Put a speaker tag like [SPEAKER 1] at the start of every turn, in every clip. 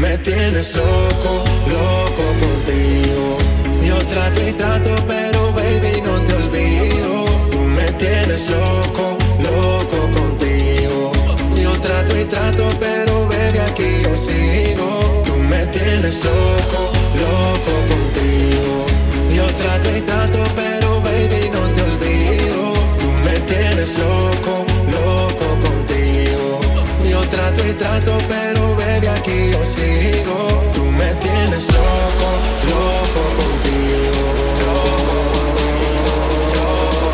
[SPEAKER 1] me tienes loco, loco contigo. Yo trato y trato, pero baby no te olvido. Tú me tienes loco, loco contigo. Yo trato y trato, pero baby aquí yo sigo. Tú me tienes loco, loco contigo. Yo trato y trato, pero baby no te olvido. Tú me tienes loco, loco contigo. Yo trato y trato, pero baby aquí yo sigo. Tú me tienes loco, loco contigo. Loco contigo, loco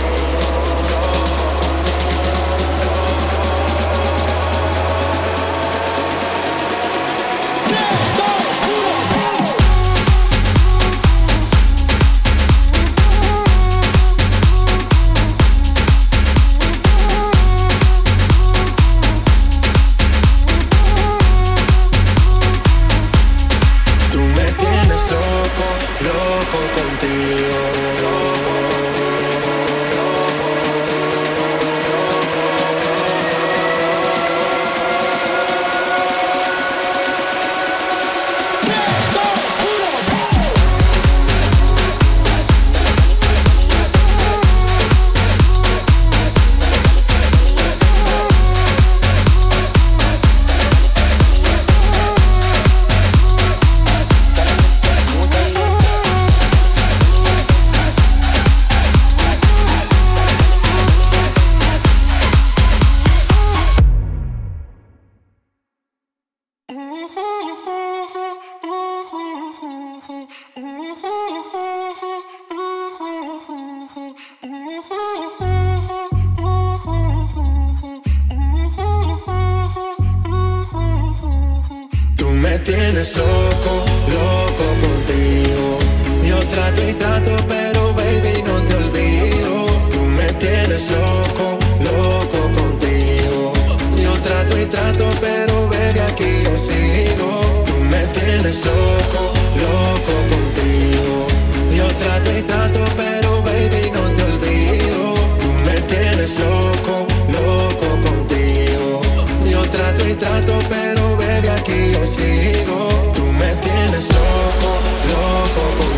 [SPEAKER 1] tienes loco, loco contigo. Yo trato y trato, pero baby no te olvido. Tú me tienes loco, loco contigo. Yo trato y trato, pero baby aquí yo sigo. Tú me tienes loco, loco contigo. Yo trato y trato, pero baby no te olvido. Tú me tienes loco, loco contigo. Yo trato y trato, pero baby aquí yo sigo. Tú me tienes loco, loco contigo.